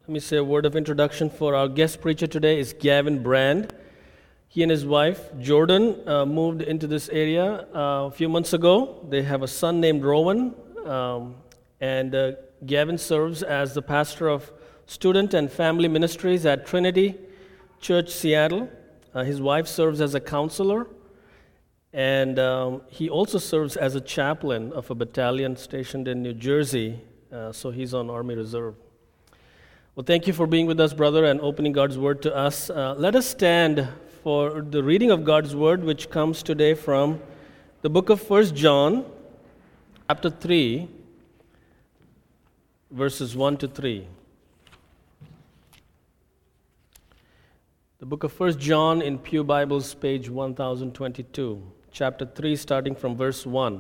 Let me say a word of introduction for our guest preacher today is Gavin Brand. He and his wife, Jordan, moved into this area a few months ago. They have a son named Rowan, and Gavin serves as the pastor of student and family ministries at Trinity Church, Seattle. His wife serves as a counselor, and he also serves as a chaplain of a battalion stationed in New Jersey, so he's on Army Reserve. Well, thank you for being with us, brother, and opening God's Word to us. Let us stand for the reading of God's Word, which comes today from the book of 1 John, chapter 3, verses 1 to 3. The book of 1 John in Pew Bibles, page 1022, chapter 3, starting from verse 1.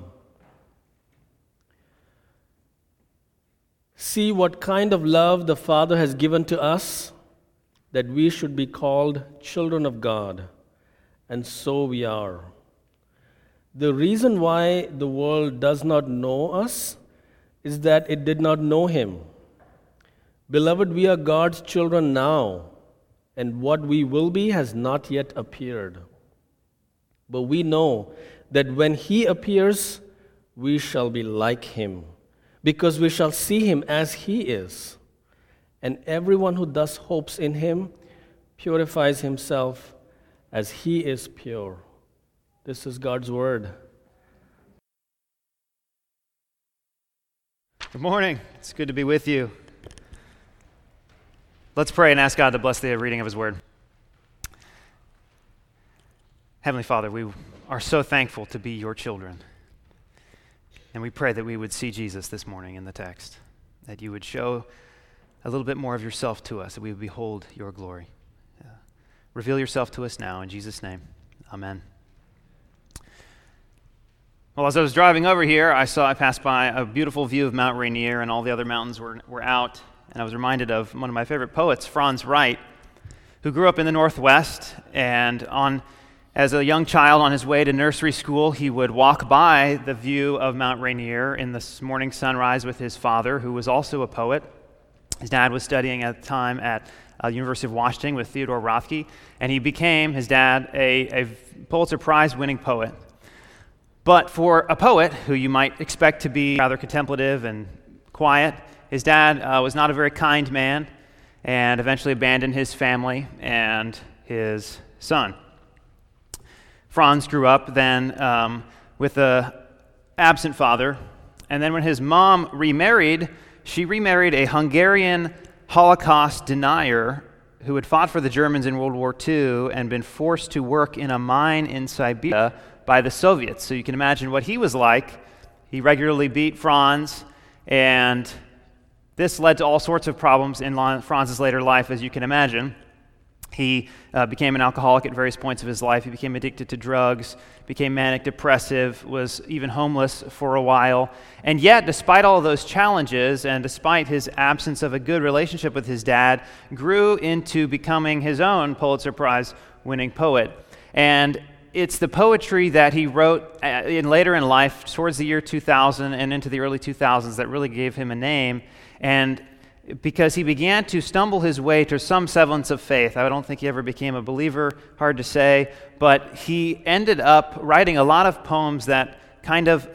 See what kind of love the Father has given to us, that we should be called children of God, and so we are. The reason why the world does not know us is that it did not know Him. Beloved, we are God's children now, and what we will be has not yet appeared. But we know that when He appears, we shall be like Him, because we shall see Him as He is. And everyone who thus hopes in Him purifies himself as He is pure. This is God's Word. Good morning. It's good to be with you. Let's pray and ask God to bless the reading of His Word. Heavenly Father, we are so thankful to be your children. And we pray that we would see Jesus this morning in the text, that you would show a little bit more of yourself to us, that we would behold your glory. Reveal yourself to us now, in Jesus' name. Amen. Well, as I was driving over here, I passed by a beautiful view of Mount Rainier, and all the other mountains were out, and I was reminded of one of my favorite poets, Franz Wright, who grew up in the Northwest, and as a young child on his way to nursery school, he would walk by the view of Mount Rainier in the morning sunrise with his father, who was also a poet. His dad was studying at the time at the University of Washington with Theodore Rothke, and he became, his dad, a Pulitzer Prize-winning poet. But for a poet who you might expect to be rather contemplative and quiet, his dad was not a very kind man and eventually abandoned his family and his son. Franz grew up then with an absent father, and then when his mom remarried, she remarried a Hungarian Holocaust denier who had fought for the Germans in World War II and been forced to work in a mine in Siberia by the Soviets. So you can imagine what he was like. He regularly beat Franz, and this led to all sorts of problems in Franz's later life, as you can imagine. He became an alcoholic at various points of his life. He became addicted to drugs, became manic depressive, was even homeless for a while. And yet, despite all of those challenges, and despite his absence of a good relationship with his dad, grew into becoming his own Pulitzer Prize-winning poet. And it's the poetry that he wrote later in life, towards the year 2000 and into the early 2000s, that really gave him a name. And because he began to stumble his way to some semblance of faith. I don't think he ever became a believer, hard to say, but he ended up writing a lot of poems that kind of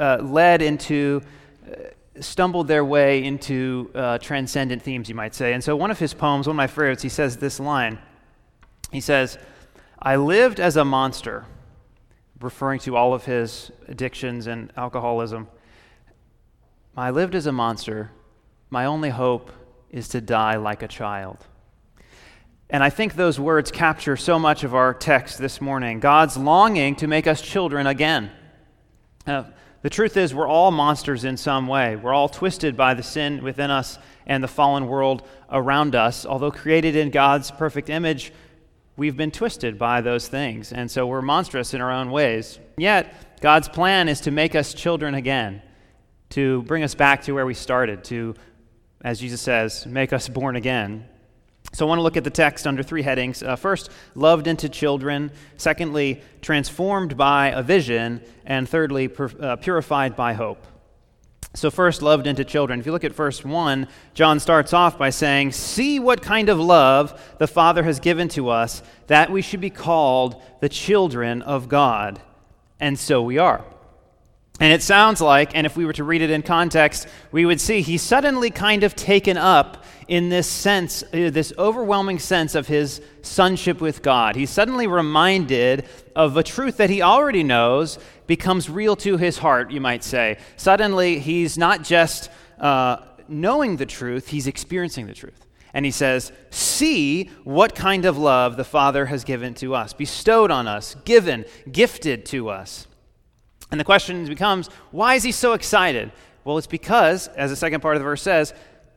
stumbled their way into transcendent themes, you might say. And so one of his poems, one of my favorites, he says this line. He says, "I lived as a monster," referring to all of his addictions and alcoholism. "I lived as a monster. My only hope is to die like a child." And I think those words capture so much of our text this morning. God's longing to make us children again. The truth is, we're all monsters in some way. We're all twisted by the sin within us and the fallen world around us. Although created in God's perfect image, we've been twisted by those things. And so we're monstrous in our own ways. Yet, God's plan is to make us children again, to bring us back to where we started, to, as Jesus says, make us born again. So I want to look at the text under three headings. First, loved into children. Secondly, transformed by a vision. And thirdly, purified by hope. So first, loved into children. If you look at verse 1, John starts off by saying, "See what kind of love the Father has given to us, that we should be called the children of God." And so we are. And it sounds like, and if we were to read it in context, we would see he's suddenly kind of taken up in this sense, this overwhelming sense of his sonship with God. He's suddenly reminded of a truth that he already knows becomes real to his heart, you might say. Suddenly, he's not just knowing the truth, he's experiencing the truth. And he says, "See what kind of love the Father has given to us, bestowed on us, given, gifted to us." And the question becomes, why is he so excited? Well, it's because, as the second part of the verse says,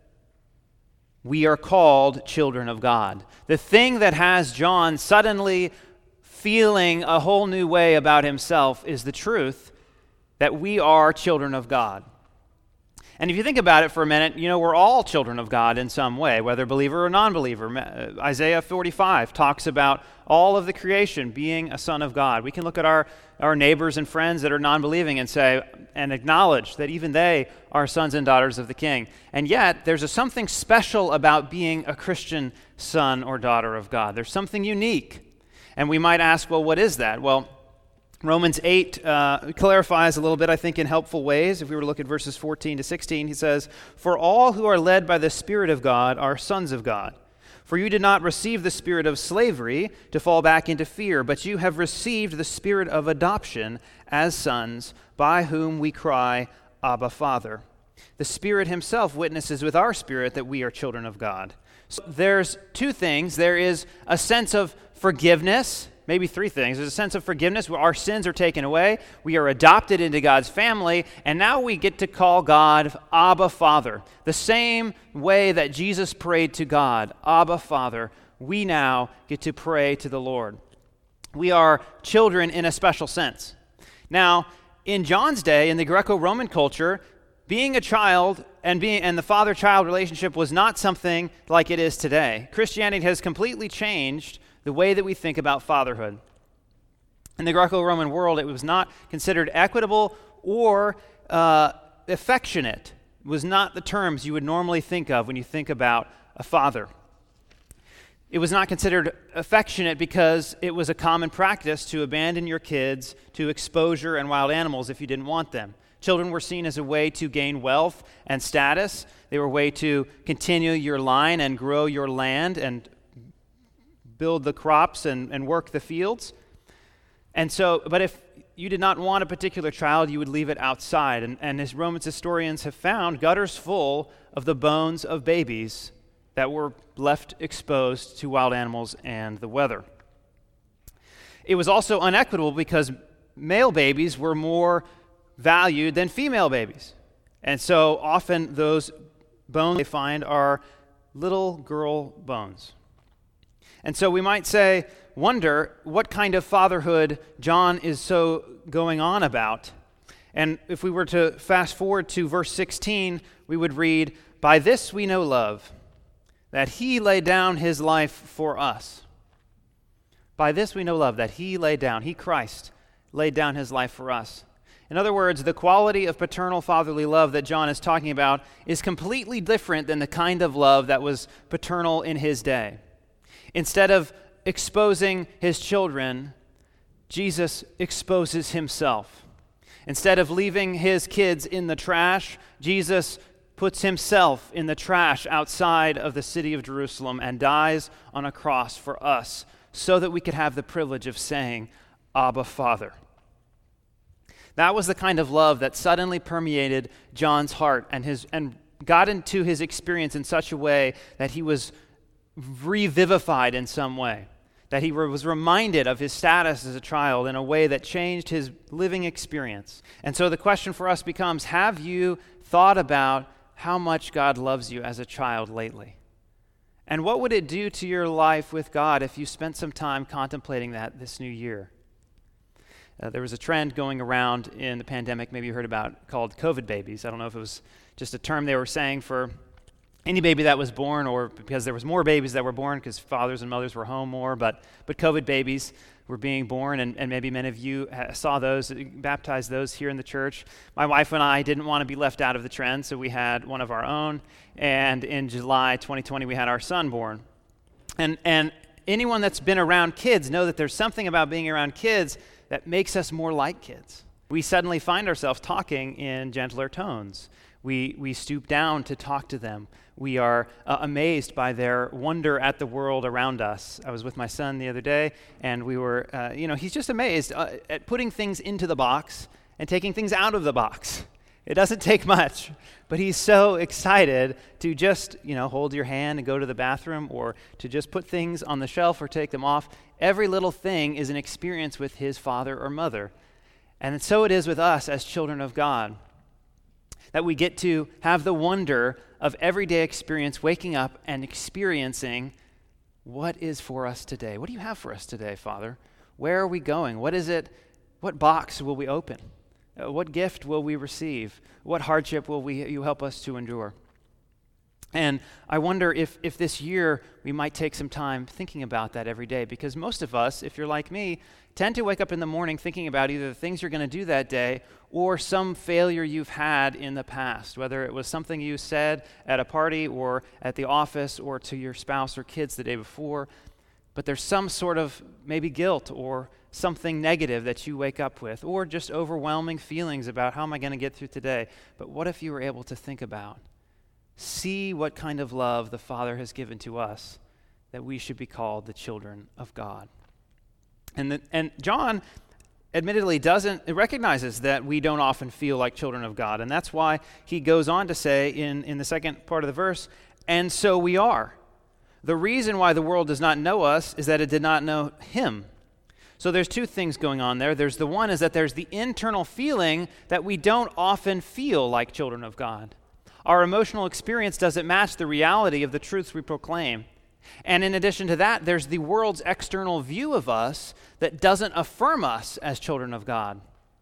we are called children of God. The thing that has John suddenly feeling a whole new way about himself is the truth that we are children of God. And if you think about it for a minute, we're all children of God in some way, whether believer or non-believer. Isaiah 45 talks about all of the creation being a son of God. We can look at our neighbors and friends that are non-believing and say, and acknowledge that even they are sons and daughters of the King. And yet, there's something special about being a Christian son or daughter of God. There's something unique. And we might ask, well, what is that? Well, Romans 8 clarifies a little bit, I think, in helpful ways. If we were to look at verses 14 to 16, he says, "For all who are led by the Spirit of God are sons of God. For you did not receive the spirit of slavery to fall back into fear, but you have received the spirit of adoption as sons, by whom we cry, Abba, Father. The Spirit himself witnesses with our spirit that we are children of God." So there's two things. There is a sense of forgiveness. Maybe three things. There's a sense of forgiveness where our sins are taken away. We are adopted into God's family, and now we get to call God Abba, Father. The same way that Jesus prayed to God, Abba, Father, we now get to pray to the Lord. We are children in a special sense. Now, in John's day, in the Greco-Roman culture, being a child and the father-child relationship was not something like it is today. Christianity has completely changed the way that we think about fatherhood. In the Greco-Roman world, it was not considered equitable or affectionate. It was not the terms you would normally think of when you think about a father. It was not considered affectionate because it was a common practice to abandon your kids to exposure and wild animals if you didn't want them. Children were seen as a way to gain wealth and status. They were a way to continue your line and grow your land and build the crops and work the fields. And so, but if you did not want a particular child, you would leave it outside. And as Romans historians have found, gutters full of the bones of babies that were left exposed to wild animals and the weather. It was also unequitable because male babies were more valued than female babies. And so often those bones they find are little girl bones. And so we might wonder what kind of fatherhood John is so going on about. And if we were to fast forward to verse 16, we would read, "By this we know love, that he laid down his life for us." By this we know love, that he, Christ, laid down his life for us. In other words, the quality of paternal fatherly love that John is talking about is completely different than the kind of love that was paternal in his day. Instead of exposing his children, Jesus exposes himself. Instead of leaving his kids in the trash, Jesus puts himself in the trash outside of the city of Jerusalem and dies on a cross for us so that we could have the privilege of saying, Abba, Father. That was the kind of love that suddenly permeated John's heart and got into his experience in such a way that he was revivified in some way, that he was reminded of his status as a child in a way that changed his living experience. And so the question for us becomes, have you thought about how much God loves you as a child lately? And what would it do to your life with God if you spent some time contemplating that this new year? There was a trend going around in the pandemic, maybe you heard about, called COVID babies. I don't know if it was just a term they were saying for any baby that was born, or because there was more babies that were born because fathers and mothers were home more, but COVID babies. were being born, and maybe many of you saw those, baptized those here in the church. My wife and I didn't want to be left out of the trend, so we had one of our own, and in July 2020, we had our son born. And anyone that's been around kids know that there's something about being around kids that makes us more like kids. We suddenly find ourselves talking in gentler tones. We stoop down to talk to them. We are amazed by their wonder at the world around us. I was with my son the other day, and we were, he's just amazed at putting things into the box and taking things out of the box. It doesn't take much, but he's so excited to just, hold your hand and go to the bathroom, or to just put things on the shelf or take them off. Every little thing is an experience with his father or mother. And so it is with us as children of God, that we get to have the wonder of everyday experience, waking up and experiencing what is for us today. What do you have for us today, Father? Where are we going? What is it? What box will we open? What gift will we receive? What hardship will you help us to endure? And I wonder if this year we might take some time thinking about that every day, because most of us, if you're like me, tend to wake up in the morning thinking about either the things you're going to do that day or some failure you've had in the past, whether it was something you said at a party or at the office or to your spouse or kids the day before. But there's some sort of maybe guilt or something negative that you wake up with, or just overwhelming feelings about how am I going to get through today. But what if you were able to think about, see what kind of love the Father has given to us, that we should be called the children of God. And John admittedly recognizes that we don't often feel like children of God, and that's why he goes on to say in the second part of the verse, and so we are. The reason why the world does not know us is that it did not know him. So there's two things going on there. There's the one is that there's the internal feeling that we don't often feel like children of God. Our emotional experience doesn't match the reality of the truths we proclaim. And in addition to that, there's the world's external view of us that doesn't affirm us as children of God.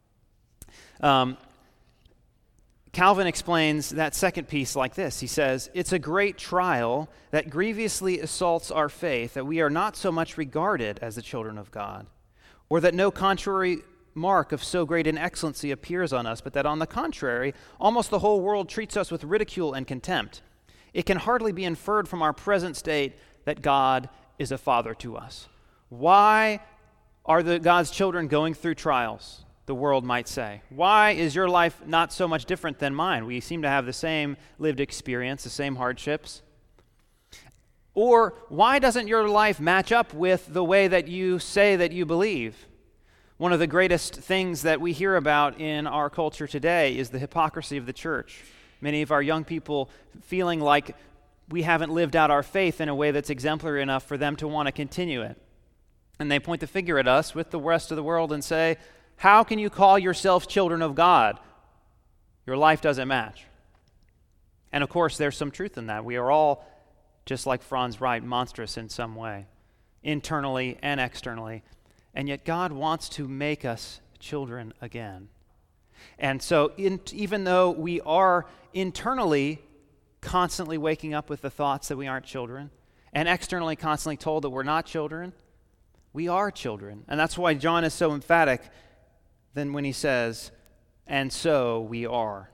Calvin explains that second piece like this. He says, "It's a great trial that grievously assaults our faith that we are not so much regarded as the children of God, or that no contrary mark of so great an excellency appears on us, but that on the contrary, almost the whole world treats us with ridicule and contempt. It can hardly be inferred from our present state that God is a father to us." Why are God's children going through trials, the world might say? Why is your life not so much different than mine? We seem to have the same lived experience, the same hardships. Or why doesn't your life match up with the way that you say that you believe? One of the greatest things that we hear about in our culture today is the hypocrisy of the church. Many of our young people feeling like we haven't lived out our faith in a way that's exemplary enough for them to want to continue it. And they point the finger at us with the rest of the world and say, how can you call yourselves children of God? Your life doesn't match. And of course, there's some truth in that. We are all, just like Franz Wright, monstrous in some way, internally and externally. And yet God wants to make us children again. And so even though we are internally constantly waking up with the thoughts that we aren't children, and externally constantly told that we're not children, we are children. And that's why John is so emphatic then when he says, and so we are.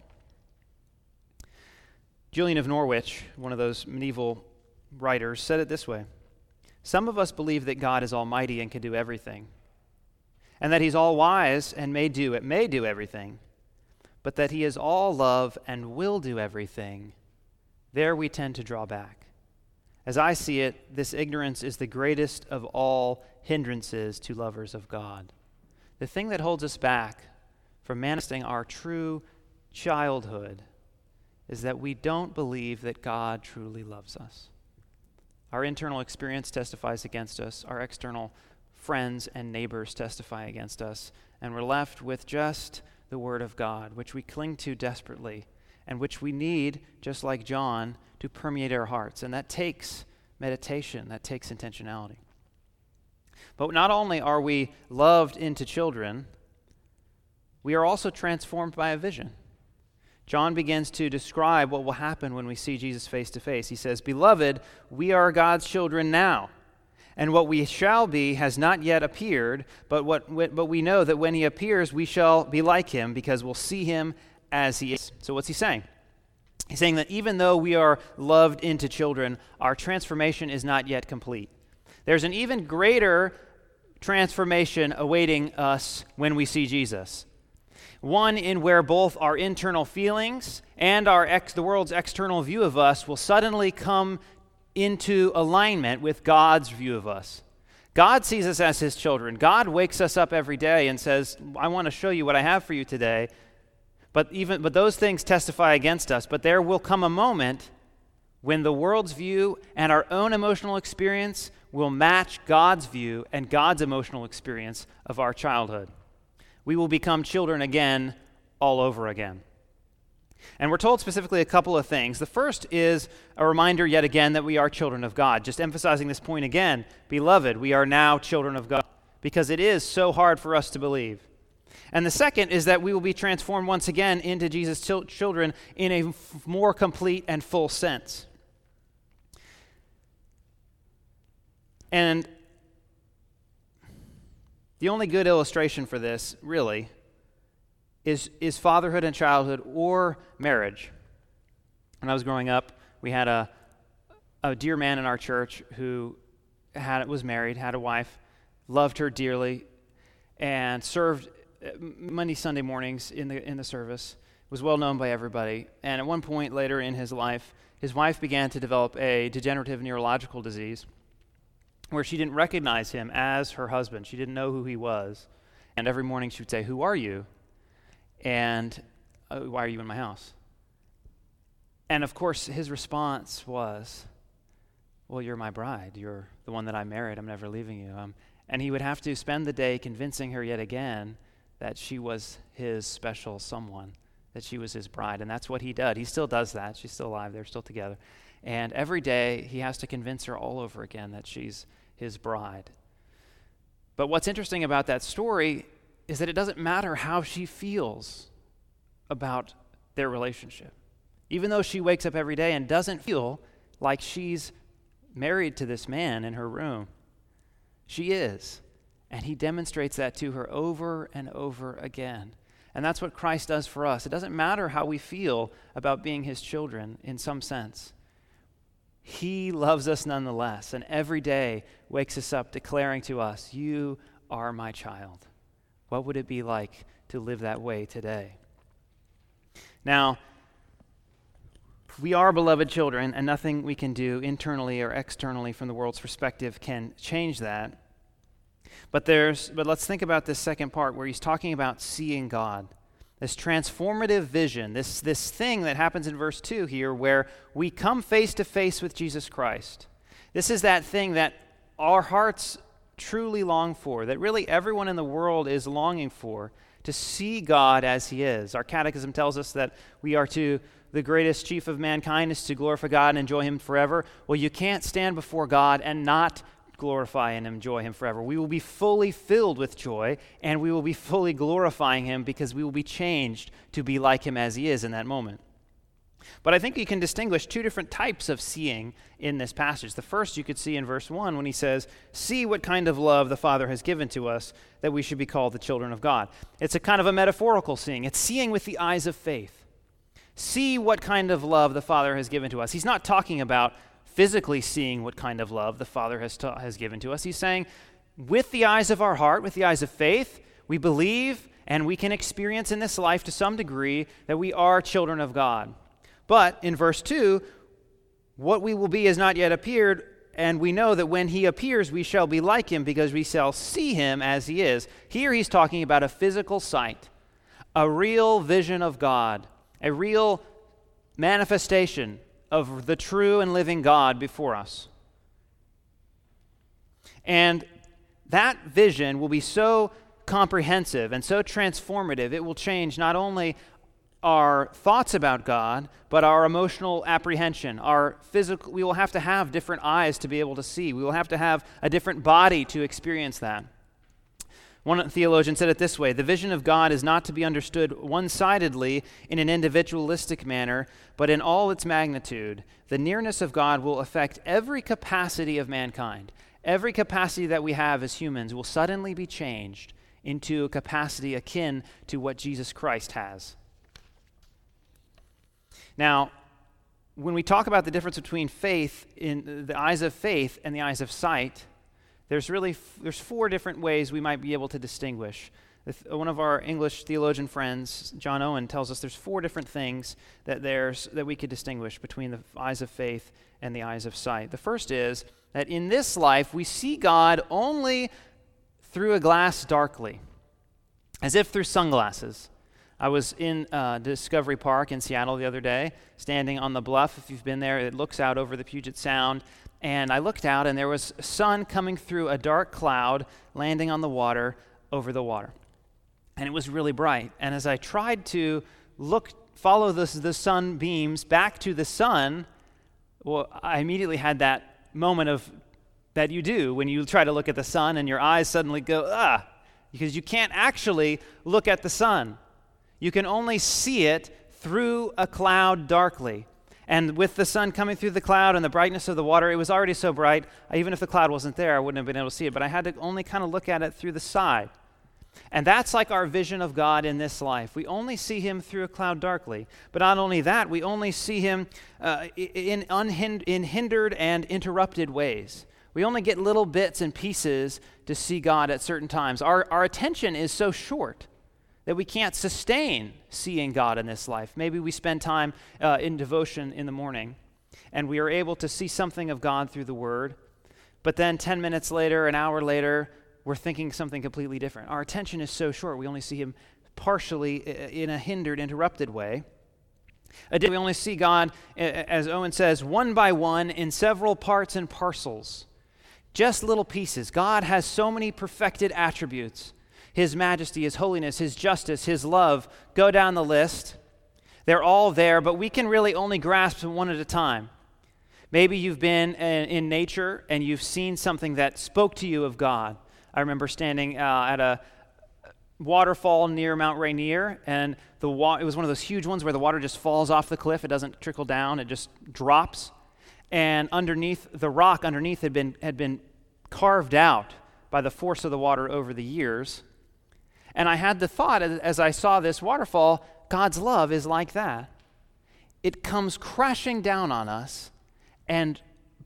Julian of Norwich, one of those medieval writers, said it this way: some of us believe that God is almighty and can do everything, and that he's all wise and may do everything, but that he is all love and will do everything. There we tend to draw back. As I see it, this ignorance is the greatest of all hindrances to lovers of God. The thing that holds us back from manifesting our true childhood is that we don't believe that God truly loves us. Our internal experience testifies against us. Our external friends and neighbors testify against us. And we're left with just the Word of God, which we cling to desperately and which we need, just like John, to permeate our hearts. And that takes meditation. That takes intentionality. But not only are we loved into children, we are also transformed by a vision. John begins to describe what will happen when we see Jesus face to face. He says, "Beloved, we are God's children now, and what we shall be has not yet appeared, but we know that when he appears, we shall be like him, because we'll see him as he is. So what's he saying? He's saying that even though we are loved into children, our transformation is not yet complete. There's an even greater transformation awaiting us when we see Jesus. One in where both our internal feelings and the world's external view of us will suddenly come into alignment with God's view of us. God sees us as his children. God wakes us up every day and says, I want to show you what I have for you today. But those things testify against us. But there will come a moment when the world's view and our own emotional experience will match God's view and God's emotional experience of our childhood. We will become children again, all over again. And we're told specifically a couple of things. The first is a reminder yet again that we are children of God. Just emphasizing this point again, beloved, we are now children of God, because it is so hard for us to believe. And the second is that we will be transformed once again into Jesus' children in a more complete and full sense. And the only good illustration for this, really, is fatherhood and childhood or marriage. When I was growing up, we had a dear man in our church who was married, had a wife, loved her dearly, and served Monday, Sunday mornings in the service, was well known by everybody. And at one point later in his life, his wife began to develop a degenerative neurological disease where she didn't recognize him as her husband. She didn't know who he was. And every morning she would say, "Who are you?" And "Why are you in my house?" And of course, his response was, "Well, you're my bride. You're the one that I married. I'm never leaving you." And he would have to spend the day convincing her yet again that she was his special someone, that she was his bride. And that's what he did. He still does that. She's still alive. They're still together. And every day he has to convince her all over again that she's his bride. But what's interesting about that story is that it doesn't matter how she feels about their relationship. Even though she wakes up every day and doesn't feel like she's married to this man in her room, she is. And he demonstrates that to her over and over again. And that's what Christ does for us. It doesn't matter how we feel about being his children in some sense. He loves us nonetheless, and every day wakes us up declaring to us, "You are my child." What would it be like to live that way today? Now, we are beloved children, and nothing we can do internally or externally from the world's perspective can change that. But let's think about this second part where he's talking about seeing God. This transformative vision, this thing that happens in verse 2 here where we come face to face with Jesus Christ. This is that thing that our hearts truly long for, that really everyone in the world is longing for, to see God as he is. Our catechism tells us that we are to the greatest chief of mankind is to glorify God and enjoy him forever. Well, you can't stand before God and not glorify and enjoy him forever. We will be fully filled with joy, and we will be fully glorifying him because we will be changed to be like him as he is in that moment. But I think you can distinguish two different types of seeing in this passage. The first you could see in verse 1 when he says, "See what kind of love the Father has given to us, that we should be called the children of God." It's a kind of a metaphorical seeing. It's seeing with the eyes of faith. See what kind of love the Father has given to us. He's not talking about physically seeing what kind of love the Father has given to us. He's saying, with the eyes of our heart, with the eyes of faith, we believe and we can experience in this life to some degree that we are children of God. But in verse 2, what we will be has not yet appeared, and we know that when he appears, we shall be like him because we shall see him as he is. Here he's talking about a physical sight, a real vision of God, a real manifestation of the true and living God before us. And that vision will be so comprehensive and so transformative, it will change not only our thoughts about God, but our emotional apprehension, our physical. We will have to have different eyes to be able to see. We will have to have a different body to experience that. One theologian said it this way: the vision of God is not to be understood one-sidedly in an individualistic manner, but in all its magnitude. The nearness of God will affect every capacity of mankind, every capacity that we have as humans will suddenly be changed into a capacity akin to what Jesus Christ has. Now, when we talk about the difference between faith in the eyes of faith and the eyes of sight, there's four different ways we might be able to distinguish. One of our English theologian friends, John Owen, tells us there's four different things that we could distinguish between the eyes of faith and the eyes of sight. The first is that in this life we see God only through a glass darkly, as if through sunglasses. I was in Discovery Park in Seattle the other day, standing on the bluff. If you've been there, it looks out over the Puget Sound. And I looked out, and there was sun coming through a dark cloud, landing on the water, over the water. And it was really bright. And as I tried to follow the sun beams back to the sun, well, I immediately had that moment that you do when you try to look at the sun and your eyes suddenly go, because you can't actually look at the sun. You can only see it through a cloud darkly. And with the sun coming through the cloud and the brightness of the water, it was already so bright, even if the cloud wasn't there, I wouldn't have been able to see it. But I had to only kind of look at it through the side. And that's like our vision of God in this life. We only see him through a cloud darkly. But not only that, we only see him in hindered and interrupted ways. We only get little bits and pieces to see God at certain times. Our attention is so short that we can't sustain seeing God in this life. Maybe we spend time in devotion in the morning, and we are able to see something of God through the Word, but then 10 minutes later, an hour later, we're thinking something completely different. Our attention is so short, we only see him partially in a hindered, interrupted way. We only see God, as Owen says, one by one in several parts and parcels, just little pieces. God has so many perfected attributes. His majesty, his holiness, his justice, his love. Go down the list. They're all there, but we can really only grasp them one at a time. Maybe you've been in nature and you've seen something that spoke to you of God. I remember standing at a waterfall near Mount Rainier, and it was one of those huge ones where the water just falls off the cliff. It doesn't trickle down, it just drops. And underneath, the rock underneath had been carved out by the force of the water over the years. And I had the thought, as I saw this waterfall, God's love is like that. It comes crashing down on us and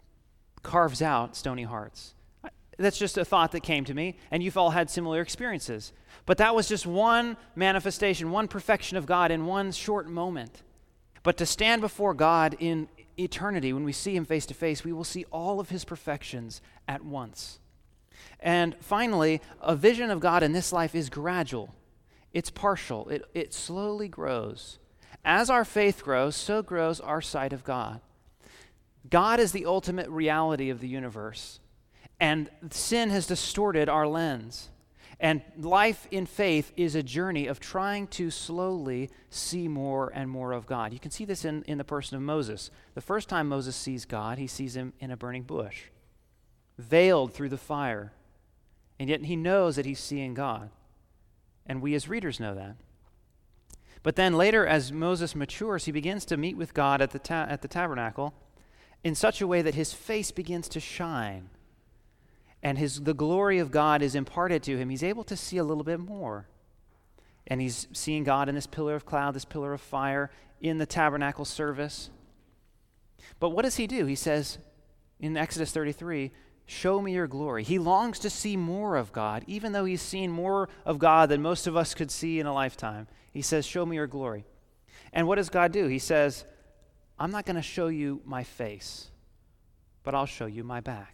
carves out stony hearts. That's just a thought that came to me, and you've all had similar experiences. But that was just one manifestation, one perfection of God in one short moment. But to stand before God in eternity, when we see him face to face, we will see all of his perfections at once. And finally, a vision of God in this life is gradual. It's partial. It slowly grows. As our faith grows, so grows our sight of God. God is the ultimate reality of the universe. And sin has distorted our lens. And life in faith is a journey of trying to slowly see more and more of God. You can see this in the person of Moses. The first time Moses sees God, he sees him in a burning bush, veiled through the fire. And yet he knows that he's seeing God. And we as readers know that. But then later, as Moses matures, he begins to meet with God at the tabernacle in such a way that his face begins to shine. And the glory of God is imparted to him. He's able to see a little bit more. And he's seeing God in this pillar of cloud, this pillar of fire, in the tabernacle service. But what does he do? He says in Exodus 33, show me your glory. He longs to see more of God, even though he's seen more of God than most of us could see in a lifetime. He says, show me your glory. And what does God do? He says, I'm not going to show you my face, but I'll show you my back.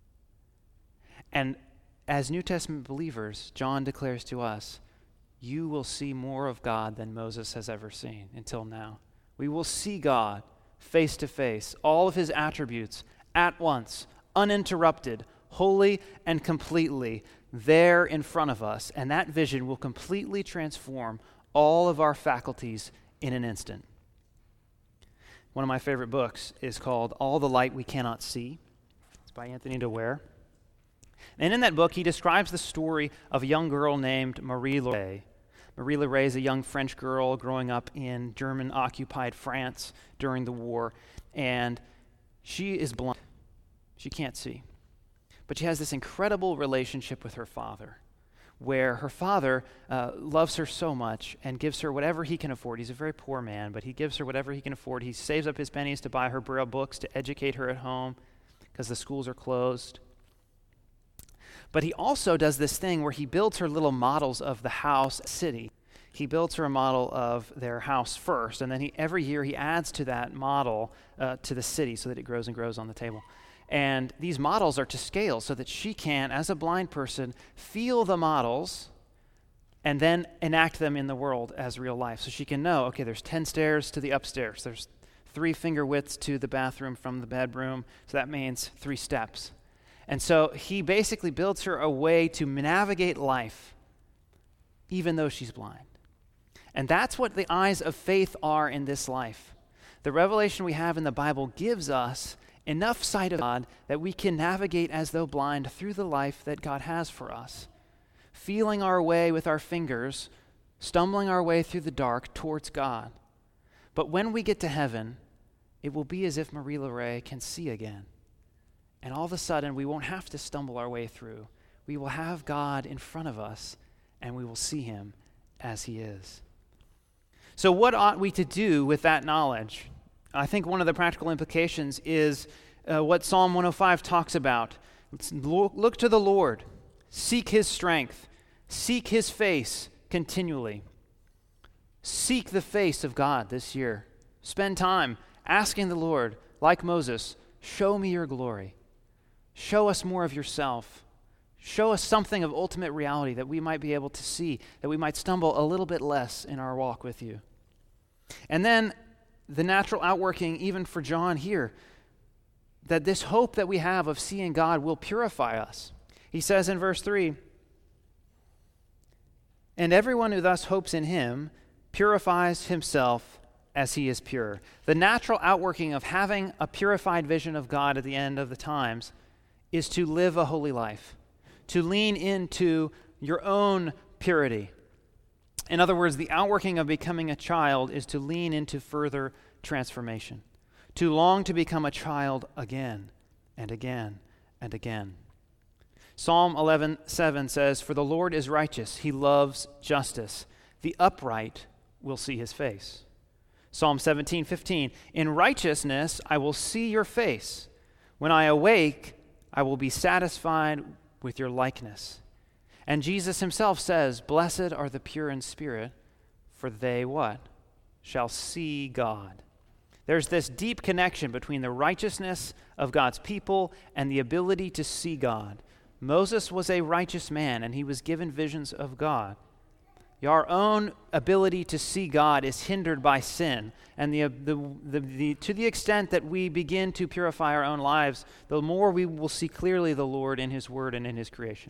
And as New Testament believers, John declares to us, you will see more of God than Moses has ever seen until now. We will see God face to face, all of his attributes at once, uninterrupted, wholly and completely there in front of us. And that vision will completely transform all of our faculties in an instant. One of my favorite books is called All the Light We Cannot See. It's by Anthony DeWare. And in that book, he describes the story of a young girl named Marie Lauré. Marie Lauré is a young French girl growing up in German-occupied France during the war, and she is blind. She can't see. But she has this incredible relationship with her father, where her father loves her so much and gives her whatever he can afford. He's a very poor man, but he gives her whatever he can afford. He saves up his pennies to buy her Braille books to educate her at home because the schools are closed. But he also does this thing where he builds her little models of the house city. He builds her a model of their house first, and then every year he adds to that model to the city so that it grows and grows on the table. And these models are to scale so that she can, as a blind person, feel the models and then enact them in the world as real life. So she can know, okay, there's 10 stairs to the upstairs. There's 3 finger widths to the bathroom from the bedroom. So that means 3 steps. And so he basically builds her a way to navigate life even though she's blind. And that's what the eyes of faith are in this life. The revelation we have in the Bible gives us enough sight of God that we can navigate as though blind through the life that God has for us, feeling our way with our fingers, stumbling our way through the dark towards God. But when we get to heaven, it will be as if Marie Laray can see again. And all of a sudden, we won't have to stumble our way through. We will have God in front of us, and we will see him as he is. So what ought we to do with that knowledge? I think one of the practical implications is what Psalm 105 talks about. Look to the Lord, seek his strength, seek his face continually. Seek the face of God this year. Spend time asking the Lord, like Moses, show me your glory. Show us more of yourself. Show us something of ultimate reality that we might be able to see, that we might stumble a little bit less in our walk with you. And then the natural outworking, even for John here, that this hope that we have of seeing God will purify us. He says in verse 3, and everyone who thus hopes in him purifies himself as he is pure. The natural outworking of having a purified vision of God at the end of the times is to live a holy life, to lean into your own purity. In other words, the outworking of becoming a child is to lean into further transformation, to long to become a child again and again and again. Psalm 11:7 says, for the Lord is righteous, he loves justice. The upright will see his face. Psalm 17:15, in righteousness I will see your face. When I awake, I will be satisfied with your likeness. And Jesus himself says, blessed are the pure in spirit, for they what? Shall see God. There's this deep connection between the righteousness of God's people and the ability to see God. Moses was a righteous man, and he was given visions of God. Our own ability to see God is hindered by sin, and to the extent that we begin to purify our own lives, the more we will see clearly the Lord in his word and in his creation.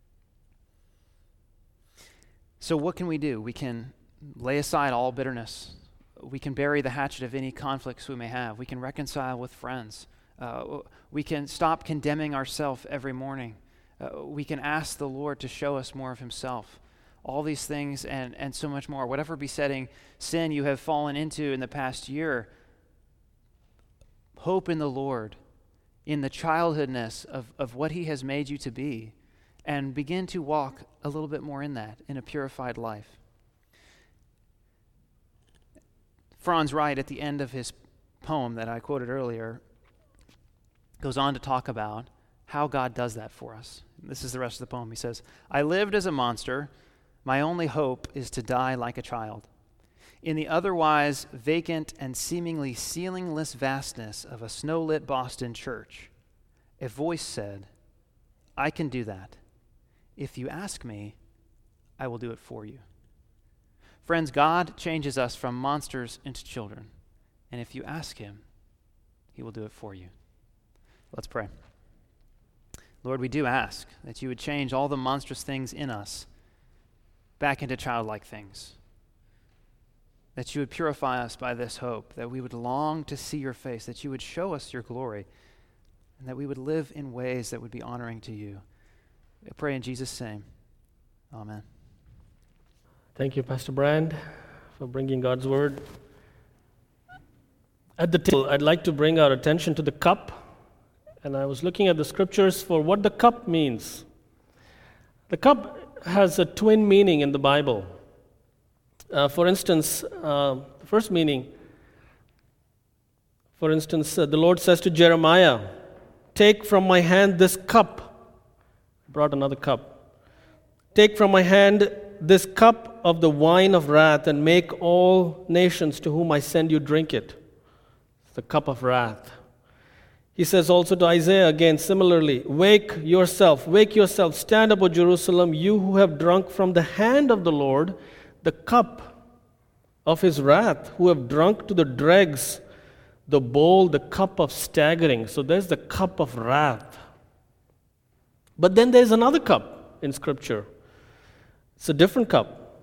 So what can we do? We can lay aside all bitterness. We can bury the hatchet of any conflicts we may have. We can reconcile with friends. We can stop condemning ourselves every morning. We can ask the Lord to show us more of himself. All these things and so much more. Whatever besetting sin you have fallen into in the past year, hope in the Lord, in the childhoodness of what he has made you to be, and begin to walk a little bit more in that, in a purified life. Franz Wright, at the end of his poem that I quoted earlier, goes on to talk about how God does that for us. This is the rest of the poem. He says, I lived as a monster. My only hope is to die like a child. In the otherwise vacant and seemingly ceilingless vastness of a snow-lit Boston church, a voice said, I can do that. If you ask me, I will do it for you. Friends, God changes us from monsters into children. And if you ask him, he will do it for you. Let's pray. Lord, we do ask that you would change all the monstrous things in us back into childlike things. That you would purify us by this hope, that we would long to see your face, that you would show us your glory, and that we would live in ways that would be honoring to you. I pray in Jesus' name. Amen. Thank you, Pastor Brand, for bringing God's word. At the table, I'd like to bring our attention to the cup and I was looking at the scriptures for what the cup means. The cup has a twin meaning in the Bible. For instance, the first meaning, the Lord says to Jeremiah, "Take from my hand this cup." I brought another cup. "Take from my hand this cup of the wine of wrath, and make all nations to whom I send you drink it." It's the cup of wrath. He says also to Isaiah again, similarly, wake yourself, stand up, O Jerusalem, you who have drunk from the hand of the Lord the cup of his wrath, who have drunk to the dregs the bowl, the cup of staggering." So there's the cup of wrath. But then there's another cup in Scripture. It's a different cup.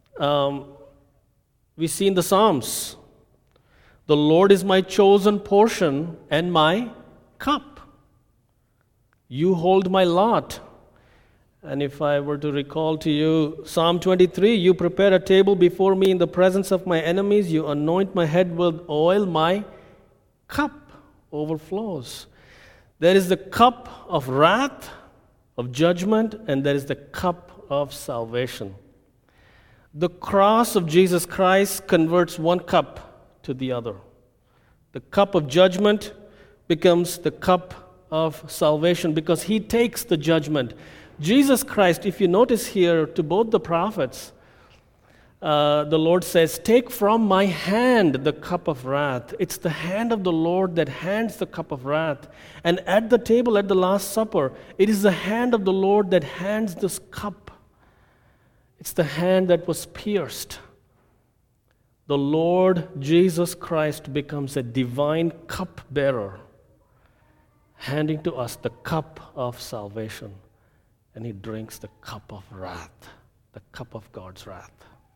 We see in the Psalms, "The Lord is my chosen portion and my cup. You hold my lot." And if I were to recall to you Psalm 23, "You prepare a table before me in the presence of my enemies. You anoint my head with oil. My cup overflows." There is the cup of wrath, of judgment, and there is the cup of salvation. The cross of Jesus Christ converts one cup to the other. The cup of judgment becomes the cup of salvation because he takes the judgment. Jesus Christ, if you notice here to both the prophets, the Lord says, "Take from my hand the cup of wrath." It's the hand of the Lord that hands the cup of wrath. And at the table at the Last Supper, it is the hand of the Lord that hands this cup. It's the hand that was pierced. The Lord Jesus Christ becomes a divine cup-bearer, handing to us the cup of salvation. And he drinks the cup of wrath, the cup of God's wrath.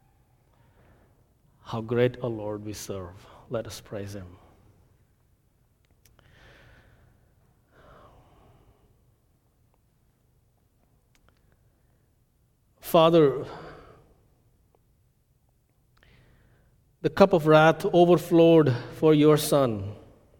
How great a Lord we serve. Let us praise him. Father, the cup of wrath overflowed for your Son,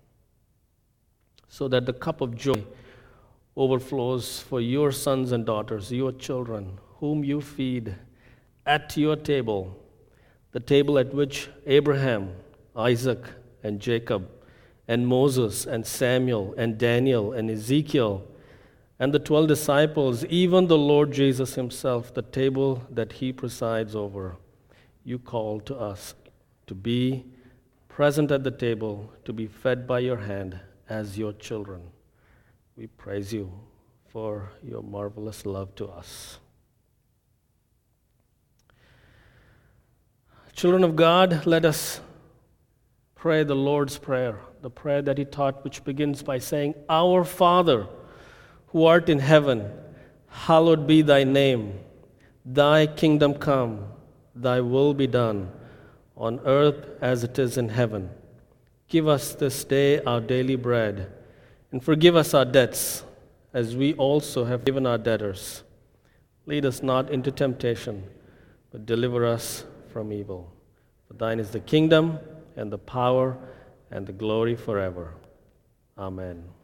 so that the cup of joy overflows for your sons and daughters, your children, whom you feed at your table, the table at which Abraham, Isaac, and Jacob, and Moses, and Samuel, and Daniel, and Ezekiel, and the 12 disciples, even the Lord Jesus himself, the table that he presides over, you call to us to be present at the table, to be fed by your hand as your children. We praise you for your marvelous love to us. Children of God, let us pray the Lord's Prayer, the prayer that he taught, which begins by saying, "Our Father, who art in heaven, hallowed be thy name. Thy kingdom come, thy will be done, on earth as it is in heaven. Give us this day our daily bread, and forgive us our debts, as we also have given our debtors. Lead us not into temptation, but deliver us from evil. For thine is the kingdom, and the power, and the glory forever. Amen."